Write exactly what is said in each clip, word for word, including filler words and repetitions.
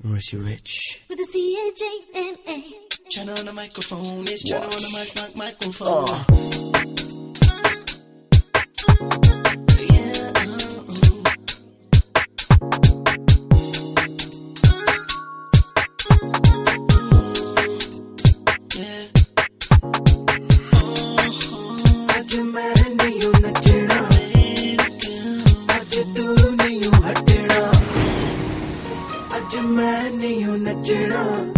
Mauricio Rich. With the C A J N A. China on the microphone, it's China on the mic, mic, microphone. Oh. Yeah, uh, uh. Yeah. आज मैं नहीं हूँ नचना, आज तू नहीं हूँ हटना, आज मैं नहीं हूँ नचना,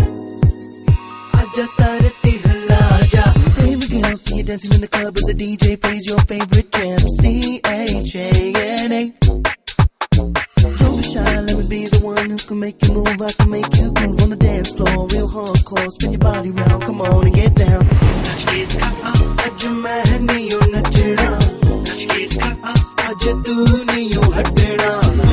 आजा तरती हिला जा. Baby girl, see you dancing in the club as the D J plays your favorite jam. C H A N A. Don't be shy, let me be the one who can make you move. I can make you groove on the dance floor, real hardcore. Spin your body round, come on and get down. आज मैं नहीं हूँ नचना, आज तू नहीं हूँ हटना,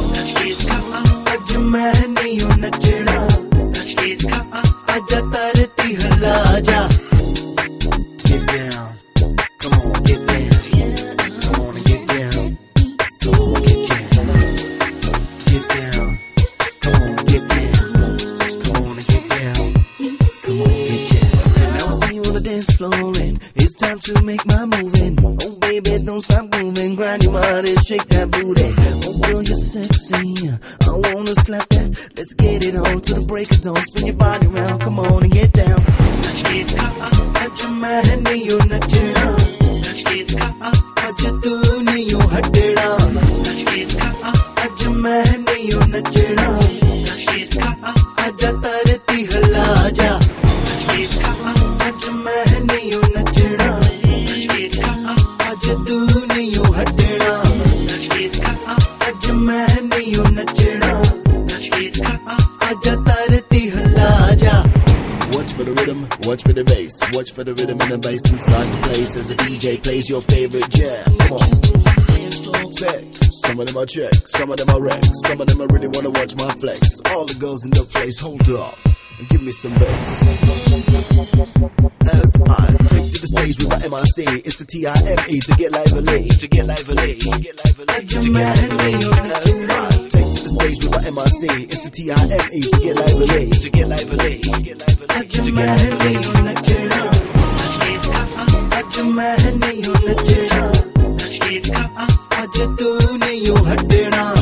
आज मैं नहीं हूँ नचना, आजा तरती हिला जा. Get down, come on, get down, come on and get down, come on, get down, get down, come on, get down, come on and get down, come on, get down. Now I see you on the dance floor and it's time to make my moving. Oh baby, don't stop moving, grind your body, shake that booty. Oh girl, you're sexy, I wanna slap that. Let's get it on to the break of dawn. Spin your body round, come on and get down. आज मैं नहीं हूँ नचना, आज तू नहीं हूँ हटना, आज मैं नहीं हूँ नचना, आजा तरती हिला जा. आज मैं नहीं हूँ नचना, आज तू नहीं हूँ हटना, आज मैं नहीं हूँ नचना, आजा तरती हिला जा. Watch for the rhythm, watch for the bass, watch for the rhythm and the bass inside the place as the D J plays your favorite jam. Come on, say, some of them are check, some of them are wreck, some of them I really wanna watch my flex. All the girls in the place, hold up and give me some bass. As I take to the stage with my M I C, it's the T I M E to get lively, to get lively, to get lively, to get lively. As I take to the stage with my M I C, it's the T I M E to get lively, to get lively, to get lively. आज मैं नहीं हूँ नचना, आज मैं नहीं हूँ नचना, आज तू नहीं हूँ हटना.